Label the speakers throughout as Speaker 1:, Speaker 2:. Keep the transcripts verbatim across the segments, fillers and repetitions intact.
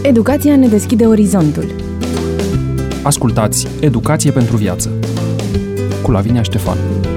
Speaker 1: Educația ne deschide orizontul.
Speaker 2: Ascultați Educație pentru viață cu Lavinia Ștefan.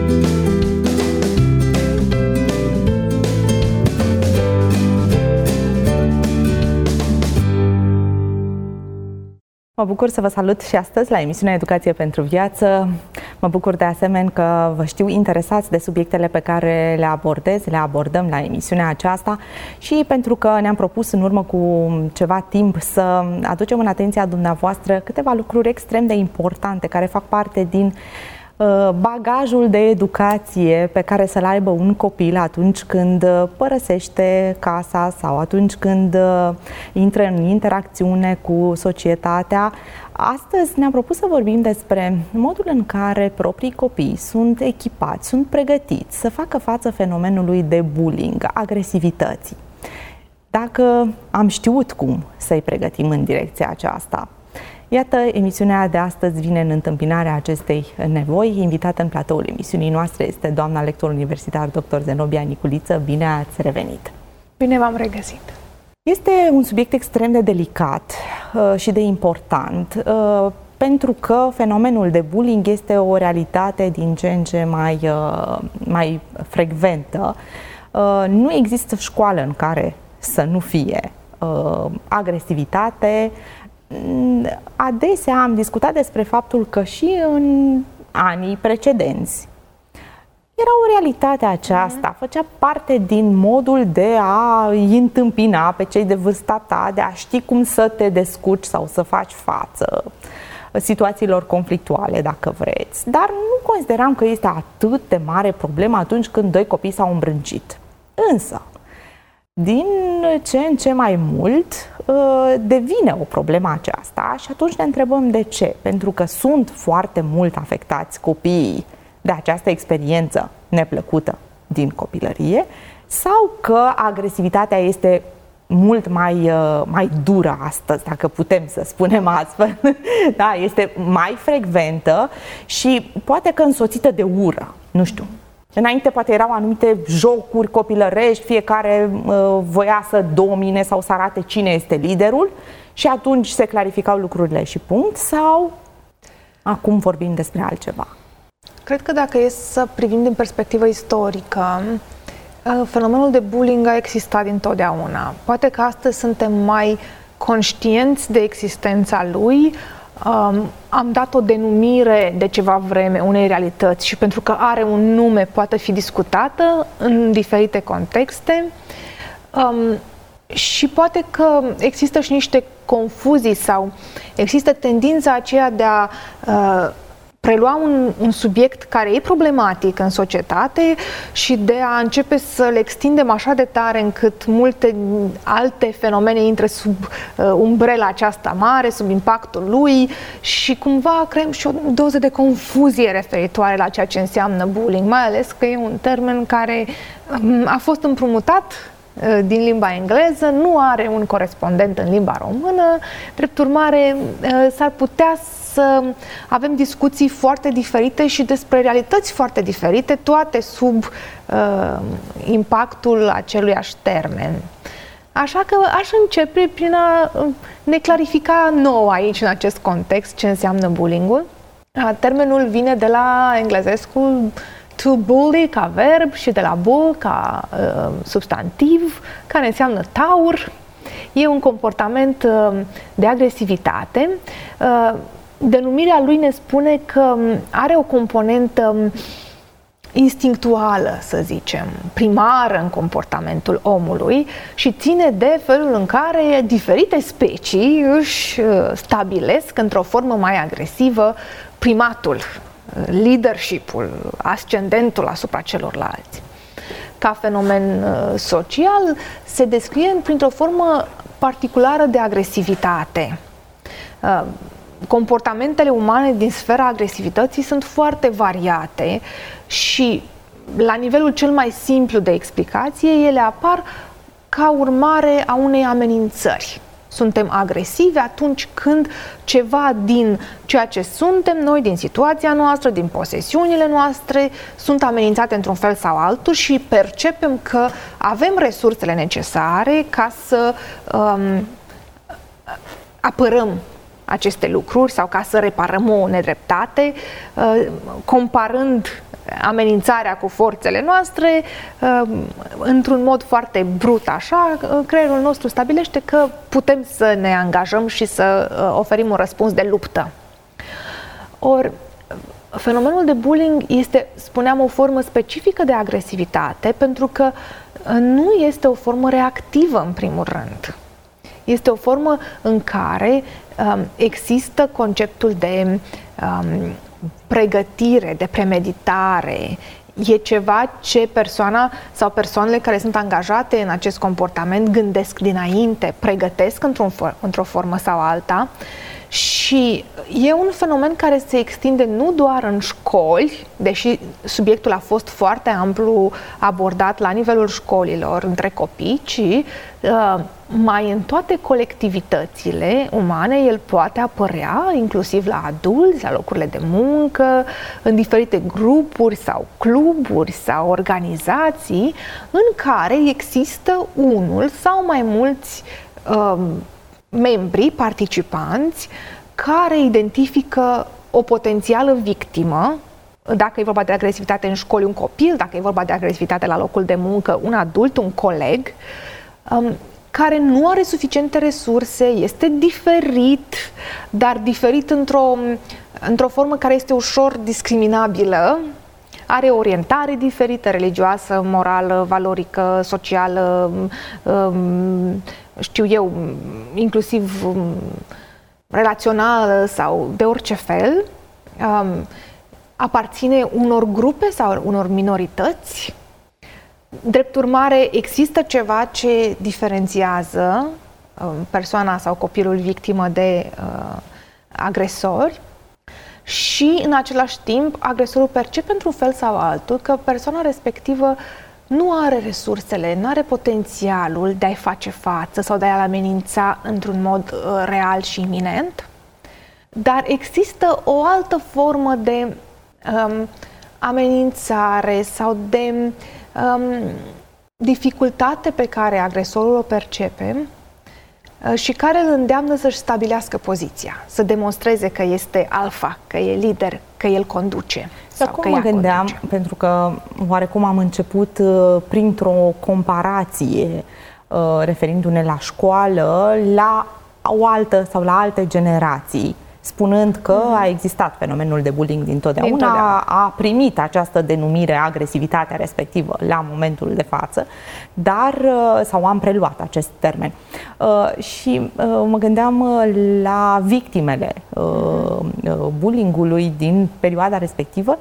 Speaker 3: Mă bucur să vă salut și astăzi la emisiunea Educație pentru viață. Mă bucur de asemenea că vă știu interesați de subiectele pe care le abordez, le abordăm la emisiunea aceasta și pentru că ne-am propus în urmă cu ceva timp să aducem în atenția dumneavoastră câteva lucruri extrem de importante care fac parte din bagajul de educație pe care să-l aibă un copil atunci când părăsește casa sau atunci când intră în interacțiune cu societatea. Astăzi ne-am propus să vorbim despre modul în care proprii copii sunt echipați, sunt pregătiți să facă față fenomenului de bullying, agresivității. Dacă am știut cum să-i pregătim în direcția aceasta. Iată, emisiunea de astăzi vine în întâmpinarea acestei nevoi. Invitată în platoul emisiunii noastre este doamna lector universitar doctor Zenobia Niculiță. Bine ați revenit!
Speaker 4: Bine v-am regăsit!
Speaker 3: Este un subiect extrem de delicat uh, și de important, uh, pentru că fenomenul de bullying este o realitate din ce în ce mai, uh, mai frecventă. Uh, nu există școală în care să nu fie uh, agresivitate. Adesea am discutat despre faptul că și în anii precedenți era o realitate aceasta, făcea parte din modul de a îi întâmpina pe cei de vârsta ta, de a ști cum să te descurci sau să faci față situațiilor conflictuale, dacă vreți. Dar nu consideram că este atât de mare problemă atunci când doi copii s-au îmbrâncit. Însă, din ce în ce mai mult devine o problemă aceasta și atunci ne întrebăm de ce. Pentru că sunt foarte mult afectați copiii de această experiență neplăcută din copilărie sau că agresivitatea este mult mai, mai dură astăzi, dacă putem să spunem astfel. Da, este mai frecventă și poate că însoțită de ură, nu știu. Înainte poate erau anumite jocuri copilărești, fiecare uh, voia să domine sau să arate cine este liderul și atunci se clarificau lucrurile și punct, sau acum vorbim despre altceva?
Speaker 4: Cred că dacă e să privim din perspectivă istorică, fenomenul de bullying a existat dintotdeauna. Poate că astăzi suntem mai conștienți de existența lui. Um, am dat o denumire de ceva vreme unei realități și pentru că are un nume poate fi discutată în diferite contexte um, și poate că există și niște confuzii sau există tendința aceea de a uh, prelua un, un subiect care e problematic în societate și de a începe să le extindem așa de tare încât multe alte fenomene intră sub uh, umbrela aceasta mare, sub impactul lui și cumva creăm și o doză de confuzie referitoare la ceea ce înseamnă bullying, mai ales că e un termen care um, a fost împrumutat uh, din limba engleză, nu are un corespondent în limba română, drept urmare uh, s-ar putea să avem discuții foarte diferite și despre realități foarte diferite, toate sub uh, impactul aceluiași termen. Așa că aș începe prin a ne clarifica nou aici, în acest context, ce înseamnă bullying-ul. Termenul vine de la englezescul to bully ca verb și de la bull ca uh, substantiv, care înseamnă taur. E un comportament uh, de agresivitate. Uh, Denumirea lui ne spune că are o componentă instinctuală, să zicem, primară în comportamentul omului și ține de felul în care diferite specii își stabilesc într-o formă mai agresivă primatul, leadership-ul, ascendentul asupra celorlalți. Ca fenomen social se descrie printr-o formă particulară de agresivitate. Comportamentele umane din sfera agresivității sunt foarte variate și la nivelul cel mai simplu de explicație, ele apar ca urmare a unei amenințări. Suntem agresivi atunci când ceva din ceea ce suntem noi, din situația noastră, din posesiunile noastre, sunt amenințate într-un fel sau altul și percepem că avem resursele necesare ca să um, apărăm aceste lucruri sau ca să reparăm o nedreptate, comparând amenințarea cu forțele noastre, într-un mod foarte brut așa, creierul nostru stabilește că putem să ne angajăm și să oferim un răspuns de luptă. Ori, fenomenul de bullying este, spuneam, o formă specifică de agresivitate, pentru că nu este o formă reactivă, în primul rând. Este o formă în care um, există conceptul de um, pregătire, de premeditare. E ceva ce persoana sau persoanele care sunt angajate în acest comportament gândesc dinainte, pregătesc într-un, într-o formă sau alta. Și e un fenomen care se extinde nu doar în școli, deși subiectul a fost foarte amplu abordat la nivelul școlilor între copii, ci uh, mai în toate colectivitățile umane el poate apărea, inclusiv la adulți, la locurile de muncă, în diferite grupuri sau cluburi sau organizații în care există unul sau mai mulți uh, membrii, participanți, care identifică o potențială victimă, dacă e vorba de agresivitate în școli, un copil, dacă e vorba de agresivitate la locul de muncă, un adult, un coleg, um, care nu are suficiente resurse, este diferit, dar diferit într-o, într-o formă care este ușor discriminabilă, are orientare diferită, religioasă, morală, valorică, socială, um, știu eu, inclusiv um, relațională sau de orice fel, um, aparține unor grupe sau unor minorități. Drept urmare, există ceva ce diferențiază um, persoana sau copilul victimă de uh, agresori și, în același timp, agresorul percepe într-un fel sau altul că persoana respectivă nu are resursele, nu are potențialul de a-i face față sau de a-l amenința într-un mod uh, real și iminent, dar există o altă formă de um, amenințare sau de um, dificultate pe care agresorul o percepe uh, și care îl îndeamnă să-și stabilească poziția, să demonstreze că este alfa, că e lider, că el conduce.
Speaker 3: Sau acum mă gândeam, conduce. Pentru că oarecum am început uh, printr-o comparație, uh, referindu-ne la școală, la o altă sau la alte generații, spunând că mm. a existat fenomenul de bullying dintotdeauna, dintotdeauna, a primit această denumire, agresivitatea respectivă la momentul de față, dar, sau am preluat acest termen. Și mă gândeam la victimele mm. bullyingului din perioada respectivă,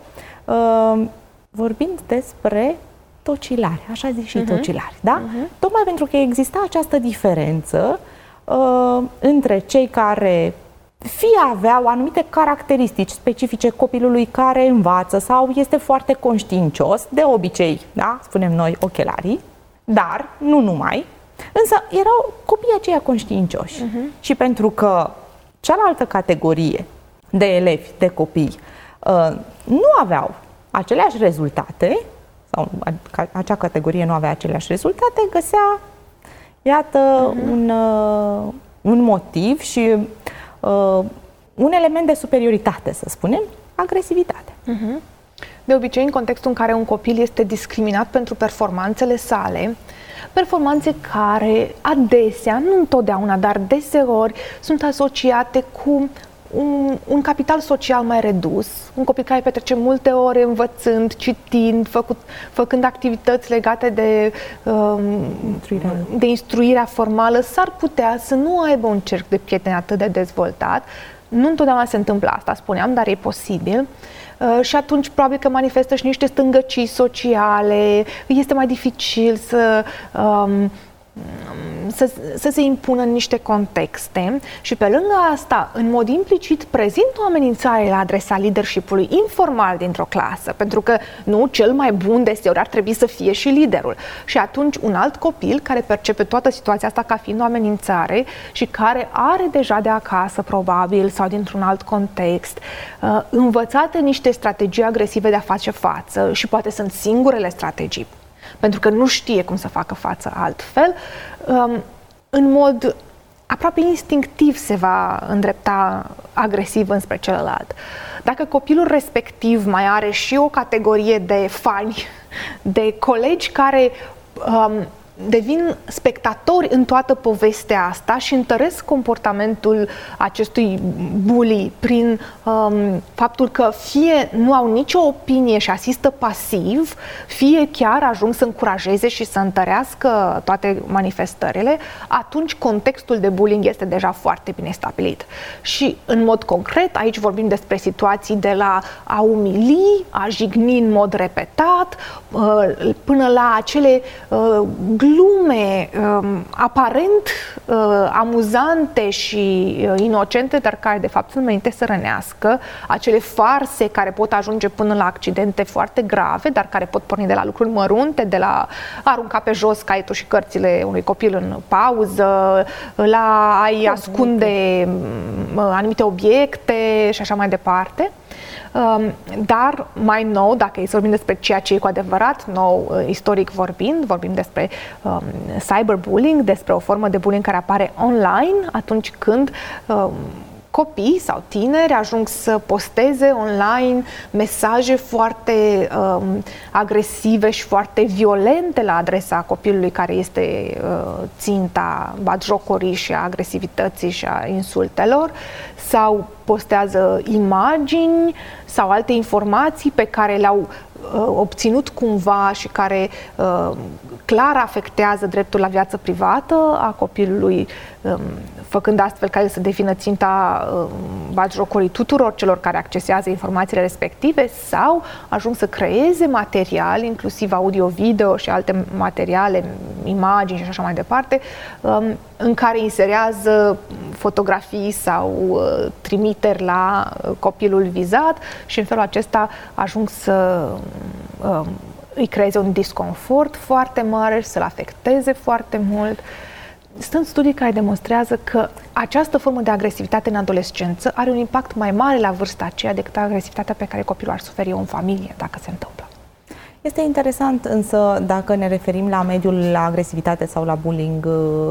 Speaker 3: vorbind despre tocilari, așa zic și mm-hmm. tocilari, da? Mm-hmm. Tocmai pentru că exista această diferență între cei care fie aveau anumite caracteristici specifice copilului care învață sau este foarte conștiincios, de obicei, da, spunem noi, ochelarii, dar nu numai, însă erau copiii aceia conștiincioși. Uh-huh. Și pentru că cealaltă categorie de elevi, de copii, uh, nu aveau aceleași rezultate, sau acea categorie nu avea aceleași rezultate, găsea, iată, uh-huh. un, uh, un motiv și Uh, un element de superioritate, să spunem, agresivitate.
Speaker 4: Uh-huh. De obicei, în contextul în care un copil este discriminat pentru performanțele sale, performanțe care adesea, nu întotdeauna, dar deseori sunt asociate cu un, un capital social mai redus, un copil care petrece multe ore învățând, citind, făcut, făcând activități legate de, um,
Speaker 3: instruirea.
Speaker 4: de instruirea formală, s-ar putea să nu aibă un cerc de prieteni atât de dezvoltat. Nu întotdeauna se întâmplă asta, spuneam, dar e posibil. Uh, și atunci probabil că manifestă și niște stângăcii sociale, este mai dificil să... Um, Să, să se impună în niște contexte și pe lângă asta, în mod implicit, prezintă o amenințare la adresa leadership-ului informal dintr-o clasă, pentru că nu, cel mai bun deseori ar trebui să fie și liderul. Și atunci un alt copil care percepe toată situația asta ca fiind o amenințare și care are deja de acasă, probabil, sau dintr-un alt context, învățate niște strategii agresive de a face față și poate sunt singurele strategii, pentru că nu știe cum să facă față altfel, în mod aproape instinctiv se va îndrepta agresiv înspre celălalt. Dacă copilul respectiv mai are și o categorie de fani, de colegi care um, devin spectatori în toată povestea asta și întăresc comportamentul acestui bully prin um, faptul că fie nu au nicio opinie și asistă pasiv, fie chiar ajung să încurajeze și să întărească toate manifestările, atunci contextul de bullying este deja foarte bine stabilit. Și în mod concret, aici vorbim despre situații de la a umili, a jigni în mod repetat, până la acele glume um, aparent uh, amuzante și uh, inocente, dar care de fapt sunt menite să rănească, acele farse care pot ajunge până la accidente foarte grave, dar care pot porni de la lucruri mărunte, de la a arunca pe jos caietul și cărțile unui copil în pauză, la a-i ascunde uh, anumite obiecte și așa mai departe. Dar mai nou, dacă e să vorbim despre ceea ce e cu adevărat nou, istoric vorbind, vorbim despre um, cyberbullying, despre o formă de bullying care apare online atunci când um, copii sau tineri ajung să posteze online mesaje foarte um, agresive și foarte violente la adresa copilului care este uh, ținta batjocorii și a agresivității și a insultelor, sau postează imagini sau alte informații pe care le-au uh, obținut cumva și care uh, clar afectează dreptul la viață privată a copilului, um, făcând astfel ca el să devină ținta um, batjocorii tuturor celor care accesează informațiile respective, sau ajung să creeze material, inclusiv audio-video și alte materiale, imagini și așa mai departe, um, în care inserează fotografii sau uh, trimiteri la uh, copilul vizat și în felul acesta ajung să uh, îi creeze un disconfort foarte mare și să-l afecteze foarte mult. Sunt studii care demonstrează că această formă de agresivitate în adolescență are un impact mai mare la vârsta aceea decât agresivitatea pe care copilul ar suferi-o în familie, dacă se întâmplă.
Speaker 3: Este interesant însă dacă ne referim la mediul, la agresivitate sau la bullying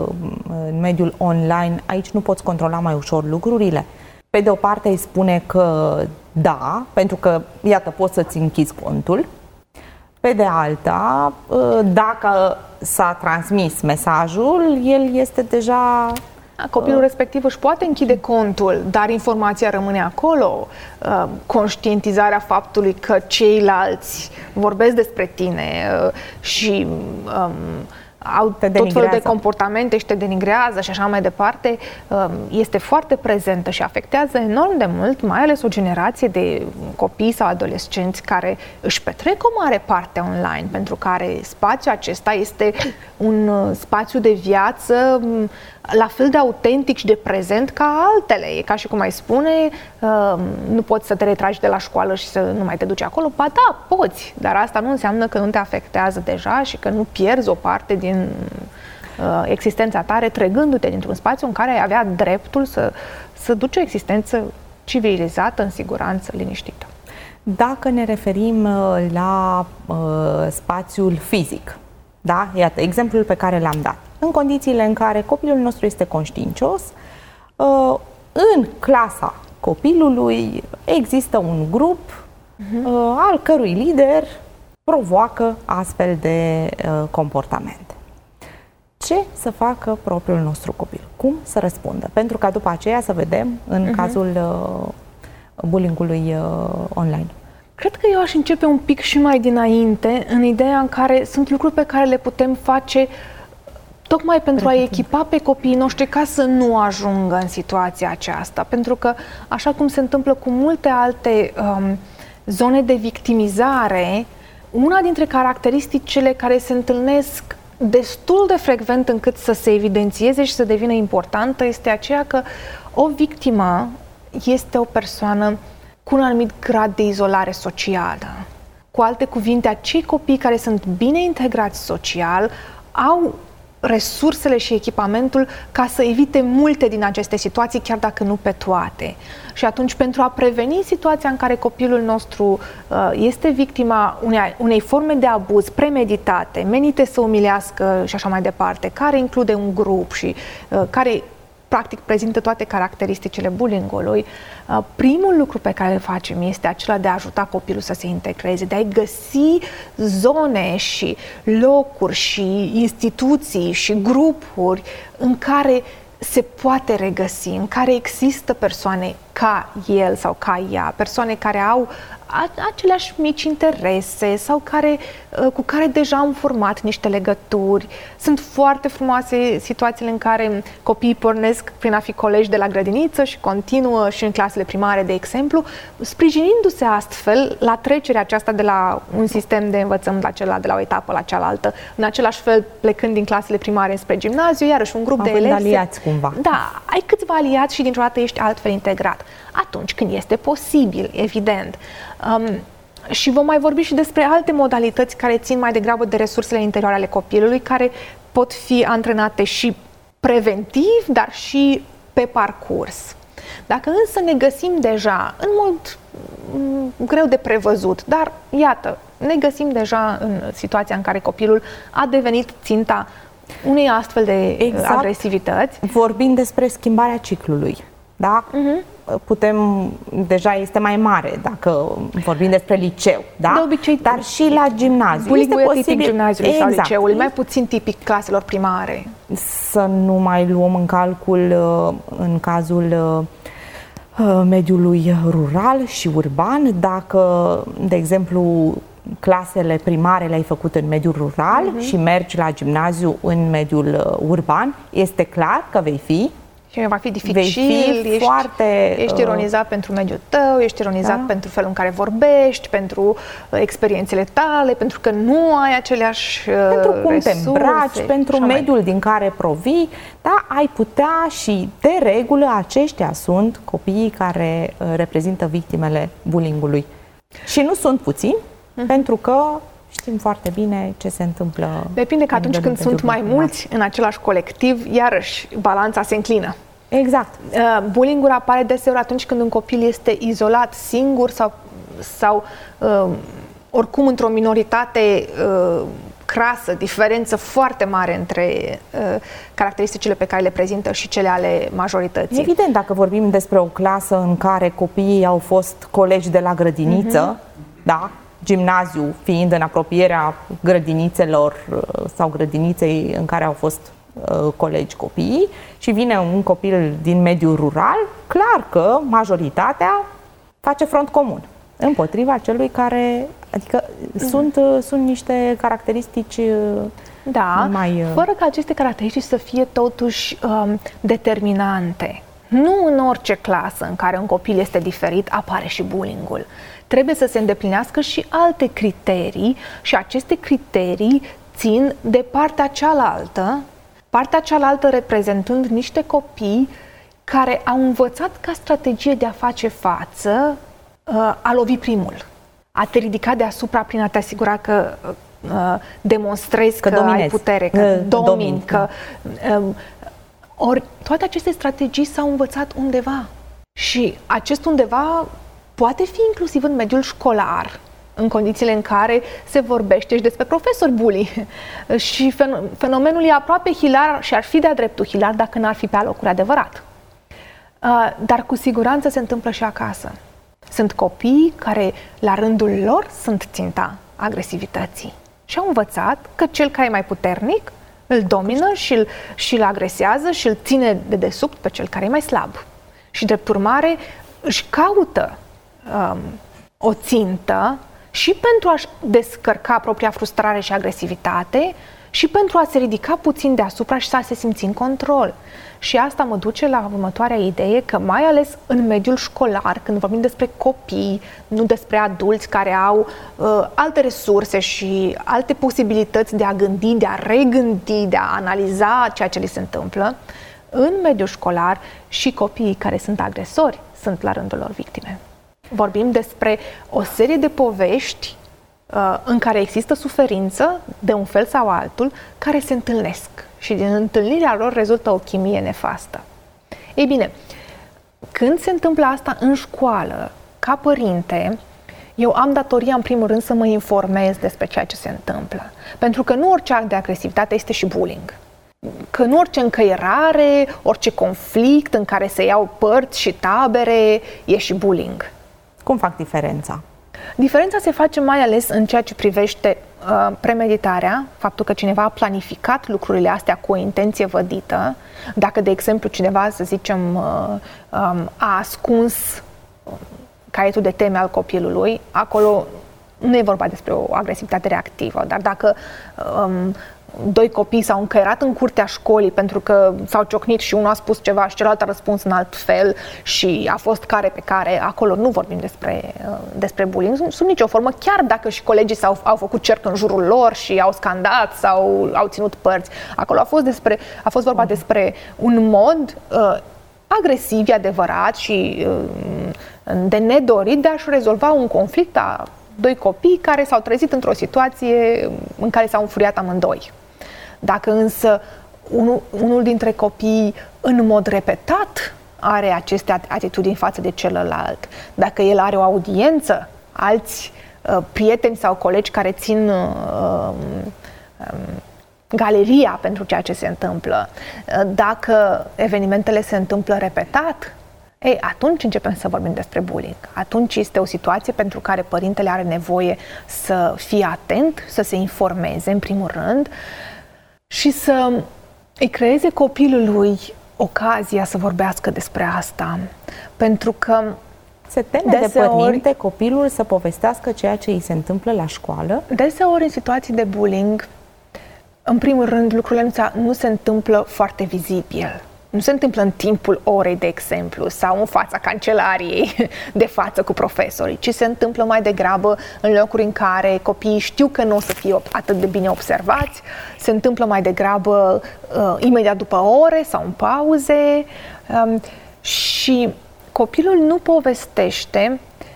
Speaker 3: în mediul online, aici nu poți controla mai ușor lucrurile. Pe de o parte îi spune că da, pentru că iată poți să-ți închizi contul. Pe de alta, dacă s-a transmis mesajul, el este deja...
Speaker 4: Copilul respectiv își poate închide contul, dar informația rămâne acolo. Conștientizarea faptului că ceilalți vorbesc despre tine și um, au tot felul de comportamente și te denigrează și așa mai departe, este foarte prezentă și afectează enorm de mult, mai ales o generație de copii sau adolescenți care își petrec o mare parte online, pentru care spațiul acesta este un spațiu de viață la fel de autentic și de prezent ca altele. E ca și cum ai spune, nu poți să te retragi de la școală și să nu mai te duci acolo. Ba da, poți, dar asta nu înseamnă că nu te afectează deja și că nu pierzi o parte din existența ta, retrăgându-te dintr-un spațiu în care ai avea dreptul să, să duci o existență civilizată, în siguranță, liniștită.
Speaker 3: Dacă ne referim la uh, spațiul fizic, da? Iată, exemplul pe care l-am dat. În condițiile în care copilul nostru este conștiincios, uh, în clasa copilului există un grup uh-huh. uh, al cărui lider provoacă astfel de uh, comportamente. Ce să facă propriul nostru copil? Cum să răspundă? Pentru ca după aceea să vedem în uh-huh. cazul uh, bullying-ului uh, online.
Speaker 4: Cred că eu aș începe un pic și mai dinainte, în ideea în care sunt lucruri pe care le putem face tocmai pentru a echipa pe copiii noștri ca să nu ajungă în situația aceasta. Pentru că, așa cum se întâmplă cu multe alte um, zone de victimizare, una dintre caracteristicile care se întâlnesc destul de frecvent încât să se evidențieze și să devină importantă este aceea că o victimă este o persoană cu un anumit grad de izolare socială. Cu alte cuvinte, acei copii care sunt bine integrați social au resursele și echipamentul ca să evite multe din aceste situații, chiar dacă nu pe toate. Și atunci, pentru a preveni situația în care copilul nostru uh, este victima unei, unei forme de abuz premeditate, menite să umilească și așa mai departe, care include un grup și uh, care practic prezintă toate caracteristicile bullyingului, primul lucru pe care îl facem este acela de a ajuta copilul să se integreze, de a-i găsi zone și locuri și instituții și grupuri în care se poate regăsi, în care există persoane ca el sau ca ea, persoane care au aceleași mici interese sau care, cu care deja am format niște legături. Sunt foarte frumoase situațiile în care copiii pornesc prin a fi colegi de la grădiniță și continuă și în clasele primare, de exemplu, sprijinindu-se astfel la trecerea aceasta de la un sistem de învățământ la celălalt, de la o etapă la cealaltă, în același fel plecând din clasele primare spre gimnaziu, iarăși un grup
Speaker 3: Având
Speaker 4: de elevi.
Speaker 3: aliați cumva.
Speaker 4: Da, ai câțiva aliați și dintr-o dată ești altfel integrat. Atunci când este posibil, evident. Um, și vom mai vorbi și despre alte modalități care țin mai degrabă de resursele interioare ale copilului, care pot fi antrenate și preventiv, dar și pe parcurs. Dacă însă ne găsim deja în mod m, greu de prevăzut, dar iată, ne găsim deja în situația în care copilul a devenit ținta unei astfel de exact. agresivități.
Speaker 3: Vorbim despre schimbarea ciclului, da? Uh-huh. Putem, deja este mai mare dacă vorbim despre liceu, da?
Speaker 4: De obicei,
Speaker 3: dar și la gimnaziu.
Speaker 4: Bullying-ul e tipic posibil... gimnaziului exact. sau liceului, mai puțin tipic claselor primare.
Speaker 3: Să nu mai luăm în calcul în cazul mediului rural și urban, dacă, de exemplu, clasele primare le-ai făcut în mediul rural uh-huh. și mergi la gimnaziu în mediul urban, este clar că vei fi
Speaker 4: și va fi dificil,
Speaker 3: fi
Speaker 4: ești,
Speaker 3: foarte,
Speaker 4: ești ironizat uh, pentru mediul tău, ești ironizat da? pentru felul în care vorbești, pentru uh, experiențele tale, pentru că nu ai aceleași uh,
Speaker 3: pentru cum
Speaker 4: resurse,
Speaker 3: te îmbraci, pentru mediul mai... din care provii, da, ai putea și de regulă aceștia sunt copiii care uh, reprezintă victimele bullying-ului. Și nu sunt puțini, uh-huh. pentru că știm foarte bine ce se întâmplă.
Speaker 4: Depinde că atunci când sunt mai mulți în același colectiv, iarăși balanța se înclină.
Speaker 3: Exact.
Speaker 4: Uh, bullying-ul apare deseori atunci când un copil este izolat, singur sau, sau uh, oricum într-o minoritate uh, crasă, diferență foarte mare între uh, caracteristicile pe care le prezintă și cele ale majorității.
Speaker 3: Evident, dacă vorbim despre o clasă în care copiii au fost colegi de la grădiniță, uh-huh. da, gimnaziu fiind în apropierea grădinițelor sau grădiniței în care au fost uh, colegi copiii și vine un copil din mediul rural, clar că majoritatea face front comun împotriva celui care, adică mm. sunt, sunt niște caracteristici
Speaker 4: da,
Speaker 3: mai...
Speaker 4: fără ca aceste caracteristici să fie totuși um, determinante. Nu în orice clasă în care un copil este diferit apare și bullying-ul. Trebuie să se îndeplinească și alte criterii și aceste criterii țin de partea cealaltă, partea cealaltă reprezentând niște copii care au învățat ca strategie de a face față a lovi primul, a te ridica deasupra prin a te asigura că demonstrezi că, că ai putere, că uh, domini, domini, că... Um, ori toate aceste strategii s-au învățat undeva și acest undeva poate fi inclusiv în mediul școlar, în condițiile în care se vorbește și despre profesori bully. Și fenomenul e aproape hilar și ar fi de-a dreptul hilar dacă n-ar fi pe alocuri adevărat. Dar cu siguranță se întâmplă și acasă. Sunt copii care, la rândul lor, sunt ținta agresivității. Și au învățat că cel care e mai puternic îl domină și îl, și îl agresează și îl ține de desubt pe cel care e mai slab. Și, drept urmare, își caută um, o țintă și pentru a-și descărca propria frustrare și agresivitate și pentru a se ridica puțin deasupra și să se simți în control. Și asta mă duce la următoarea idee, că mai ales în mediul școlar, când vorbim despre copii, nu despre adulți care au uh, alte resurse și alte posibilități de a gândi, de a regândi, de a analiza ceea ce li se întâmplă, în mediul școlar și copiii care sunt agresori sunt la rândul lor victime. Vorbim despre o serie de povești uh, în care există suferință de un fel sau altul, care se întâlnesc și din întâlnirea lor rezultă o chimie nefastă. Ei bine, când se întâmplă asta în școală, ca părinte, eu am datoria în primul rând să mă informez despre ceea ce se întâmplă. Pentru că nu orice act de agresivitate este și bullying. că în orice încăierare, orice conflict în care se iau părți și tabere, e și bullying.
Speaker 3: Cum fac diferența?
Speaker 4: Diferența se face mai ales în ceea ce privește uh, premeditarea, faptul că cineva a planificat lucrurile astea cu o intenție vădită. Dacă, de exemplu, cineva, să zicem, uh, um, a ascuns caietul de teme al copilului, acolo nu e vorba despre o agresivitate reactivă, dar dacă um, doi copii s-au încăierat în curtea școlii pentru că s-au ciocnit și unul a spus ceva și celălalt a răspuns în alt fel și a fost care pe care, acolo nu vorbim despre, despre bullying, sub nicio formă, chiar dacă și colegii s-au, au făcut cerc în jurul lor și au scandat sau au ținut părți. Acolo a fost, despre, a fost vorba despre un mod uh, agresiv, adevărat și uh, de nedorit de a-și rezolva un conflict a doi copii care s-au trezit într-o situație în care s-au înfuriat amândoi. Dacă însă unul, unul dintre copii în mod repetat are aceste atitudini față de celălalt, dacă el are o audiență, alți uh, prieteni sau colegi care țin uh, uh, galeria pentru ceea ce se întâmplă, uh, dacă evenimentele se întâmplă repetat, ei, atunci începem să vorbim despre bullying. Atunci este o situație pentru care părintele are nevoie să fie atent, să se informeze în primul rând și să îi creeze copilului ocazia să vorbească despre asta. Pentru că
Speaker 3: se teme de părinte copilul să povestească ceea ce îi se întâmplă la școală?
Speaker 4: Deseori în situații de bullying, în primul rând, lucrurile nu, nu se întâmplă foarte vizibil. Nu se întâmplă în timpul orei, de exemplu, sau în fața cancelariei, de față cu profesorii, ci se întâmplă mai degrabă în locuri în care copiii știu că nu o să fie atât de bine observați, se întâmplă mai degrabă uh, imediat după ore sau în pauze um, și copilul nu povestește,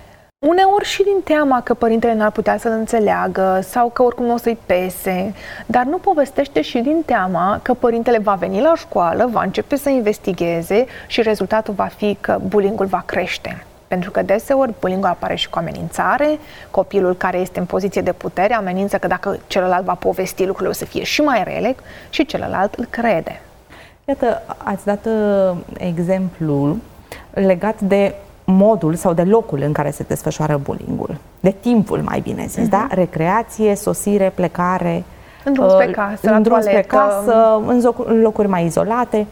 Speaker 4: uneori și din teama că părintele n-ar putea să-l înțeleagă sau că oricum nu o să-i pese, dar nu povestește și din teama că părintele va veni la școală, va începe să investigheze și rezultatul va fi că bullying-ul va crește. Pentru că deseori bullying-ul apare și cu amenințare, copilul care este în poziție de putere amenință că dacă celălalt va povesti, lucrurile o să fie și mai rele și celălalt îl crede.
Speaker 3: Iată, ați dat uh, exemplul legat de modul sau de locul în care se desfășoară bullying-ul, de timpul, mai bine zis, uh-huh. da? Recreație, sosire, plecare,
Speaker 4: în drum spre casă,
Speaker 3: în, drum spre
Speaker 4: toaletă.
Speaker 3: casă, în, zoc- în locuri mai izolate.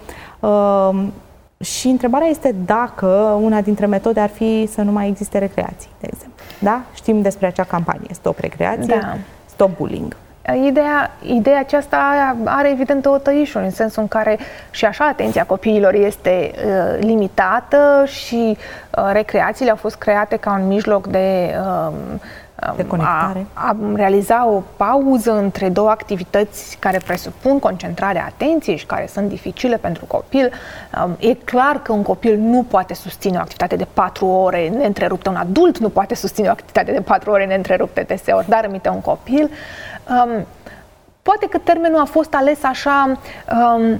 Speaker 3: Uh, și întrebarea este dacă una dintre metode ar fi să nu mai existe recreații, de exemplu. Da? Știm despre acea campanie, Stop Recreație,
Speaker 4: da.
Speaker 3: Stop Bullying.
Speaker 4: Ideea, ideea aceasta are evident o tăișuri, în sensul în care și așa atenția copiilor este uh, limitată și uh, recreațiile au fost create ca un mijloc de, uh,
Speaker 3: de conectare.
Speaker 4: A, a realiza o pauză între două activități care presupun concentrarea atenției și care sunt dificile pentru copil. Uh, e clar că un copil nu poate susține o activitate de patru ore neîntreruptă, un adult nu poate susține o activitate de patru ore neîntrerupte deseori, dar rămite un copil. Um, poate că termenul a fost ales așa um,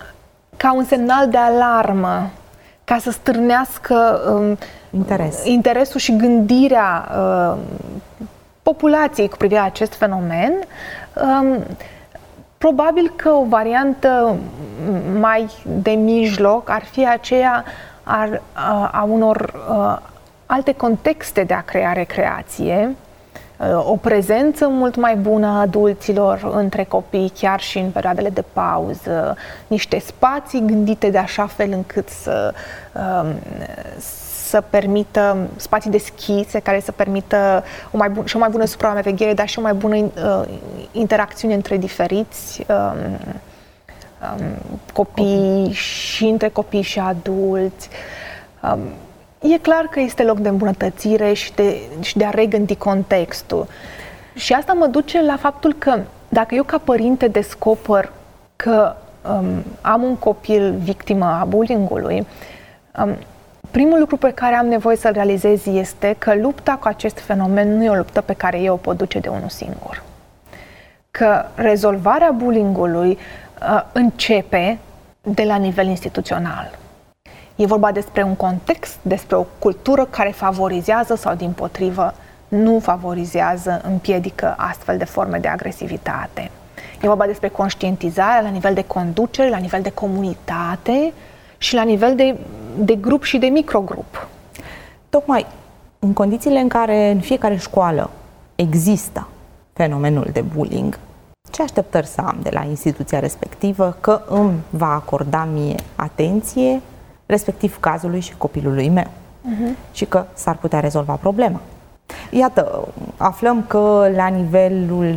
Speaker 4: ca un semnal de alarmă, ca să stârnească um,
Speaker 3: Interes.
Speaker 4: interesul și gândirea um, populației cu privire la acest fenomen. Um, probabil că o variantă mai de mijloc ar fi aceea ar, a, a unor a, alte contexte de a crea recreație, o prezență mult mai bună a adulților între copii, chiar și în perioadele de pauză, niște spații gândite de așa fel încât să, să permită, spații deschise care să permită o mai bun, și o mai bună supraveghere, dar și o mai bună interacțiune între diferiți copii și între copii și adulți. E clar că este loc de îmbunătățire și de, și de a regândi contextul. Și asta mă duce la faptul că dacă eu ca părinte descoper că um, am un copil victimă a bullying-ului, um, primul lucru pe care am nevoie să-l realizez este că lupta cu acest fenomen nu e o luptă pe care eu o pot duce de unul singur. Că rezolvarea bullying-ului uh, începe de la nivel instituțional. E vorba despre un context, despre o cultură care favorizează sau, dimpotrivă, nu favorizează, împiedică astfel de forme de agresivitate. E vorba despre conștientizare la nivel de conducere, la nivel de comunitate și la nivel de, de grup și de microgrup.
Speaker 3: Tocmai în condițiile în care în fiecare școală există fenomenul de bullying, ce așteptări să am de la instituția respectivă că îmi va acorda mie atenție, respectiv cazului și copilului meu, uh-huh. și că s-ar putea rezolva problema. Iată, aflăm că la nivelul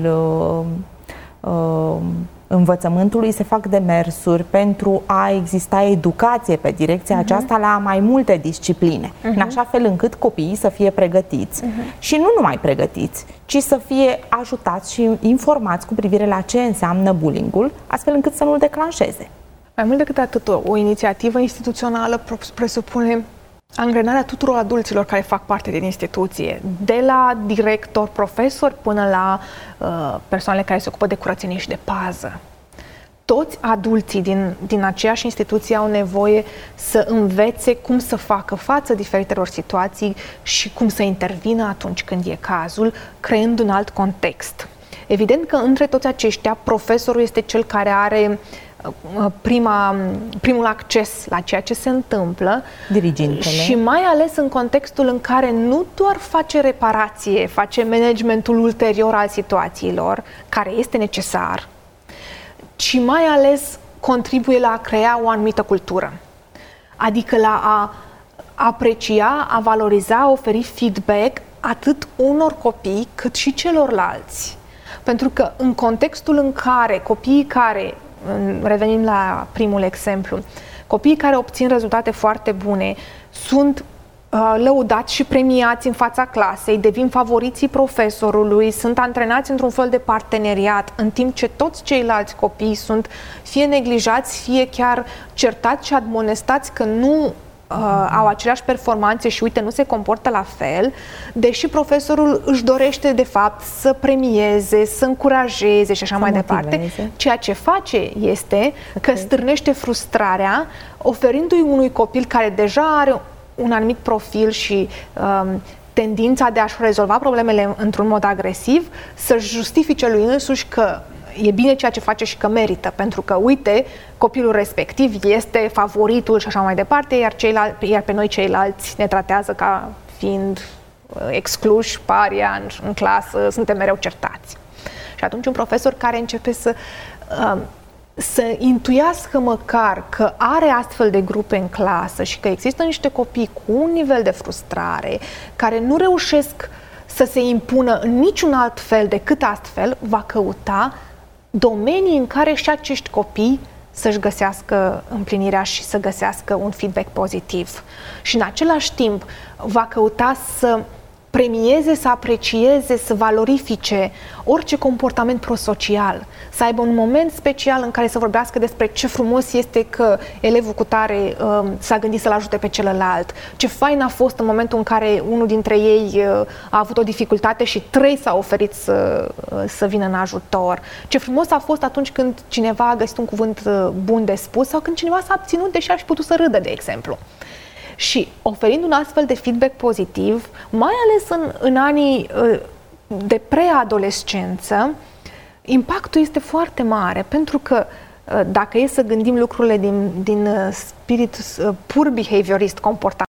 Speaker 3: uh, uh, învățământului se fac demersuri pentru a exista educație pe direcția uh-huh. aceasta la mai multe discipline, uh-huh. în așa fel încât copiii să fie pregătiți uh-huh. și nu numai pregătiți, ci să fie ajutați și informați cu privire la ce înseamnă bullying-ul, astfel încât să nu-l declanșeze.
Speaker 4: Mai mult decât atât, o, o inițiativă instituțională presupune angrenarea tuturor adulților care fac parte din instituție, de la director, profesori, până la uh, persoanele care se ocupă de curățenie și de pază. Toți adulții din, din aceeași instituție au nevoie să învețe cum să facă față diferitelor situații și cum să intervină atunci când e cazul, creând un alt context. Evident că între toți aceștia, profesorul este cel care are Prima, primul acces la ceea ce se întâmplă,
Speaker 3: dirigintele.
Speaker 4: Și mai ales în contextul în care nu doar face reparație, face managementul ulterior al situațiilor, care este necesar, ci mai ales contribuie la a crea o anumită cultură. Adică la a aprecia, a valoriza, a oferi feedback atât unor copii cât și celorlalți. Pentru că în contextul în care copiii care revenim la primul exemplu, copiii care obțin rezultate foarte bune sunt uh, lăudați și premiați în fața clasei, devin favoriții profesorului, sunt antrenați într-un fel de parteneriat, în timp ce toți ceilalți copii sunt fie neglijați, fie chiar certați și admonestați că nu Uh, au aceleași performanțe și uite, nu se comportă la fel, deși profesorul își dorește de fapt să premieze, să încurajeze și așa să mai motiveze. Departe. Ceea ce face este okay. că stârnește frustrarea, oferindu-i unui copil care deja are un anumit profil și um, tendința de a-și rezolva problemele într-un mod agresiv, să-și justifice lui însuși că e bine ceea ce face și că merită, pentru că, uite, copilul respectiv este favoritul și așa mai departe, iar, ceilalți, iar pe noi ceilalți ne tratează ca fiind excluși, paria în, în clasă, suntem mereu certați. Și atunci un profesor care începe să, uh, să intuiască măcar că are astfel de grupe în clasă și că există niște copii cu un nivel de frustrare care nu reușesc să se impună în niciun alt fel decât astfel, va căuta domenii în care și acești copii să-și găsească împlinirea și să găsească un feedback pozitiv. Și în același timp va căuta să premieze, să aprecieze, să valorifice orice comportament prosocial, să aibă un moment special în care să vorbească despre ce frumos este că elevul cu tare um, s-a gândit să-l ajute pe celălalt, ce fain a fost în momentul în care unul dintre ei uh, a avut o dificultate și trei s-au oferit să, uh, să vină în ajutor, ce frumos a fost atunci când cineva a găsit un cuvânt uh, bun de spus sau când cineva s-a abținut deși ar fi putut să râdă, de exemplu. Și oferind un astfel de feedback pozitiv, mai ales în, în anii de preadolescență, impactul este foarte mare, pentru că dacă e să gândim lucrurile din, din spirit pur behaviorist, comportament,